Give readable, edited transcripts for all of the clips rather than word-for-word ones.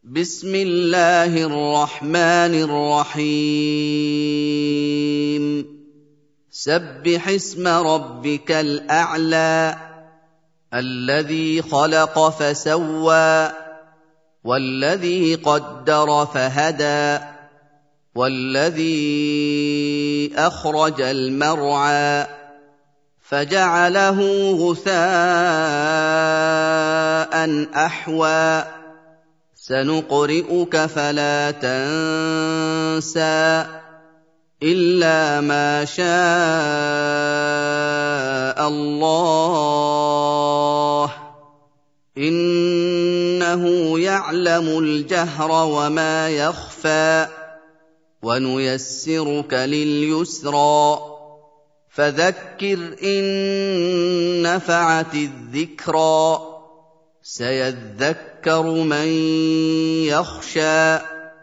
بسم الله الرحمن الرحيم سبح اسم ربك الأعلى الذي خلق فسوى والذي قدر فهدى والذي أخرج المرعى فجعله غثاء أحوى سنقرئك فلا تنسى إلا ما شاء الله إنه يعلم الجهر وما يخفى ونيسرك لليسرى فذكر إن نفعت الذكرى سيذكر من يخشى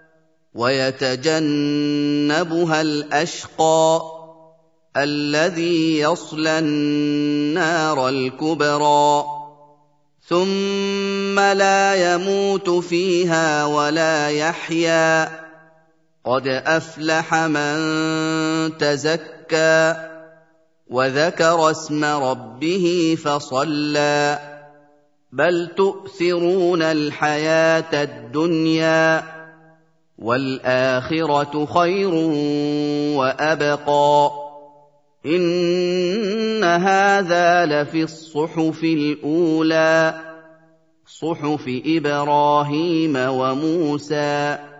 ويتجنبها الأشقى الذي يصلى النار الكبرى ثم لا يموت فيها ولا يحيا قد أفلح من تزكى وذكر اسم ربه فصلى بل تؤثرون الحياة الدنيا والآخرة خير وأبقى إن هذا لفي الصحف الأولى صحف إبراهيم وموسى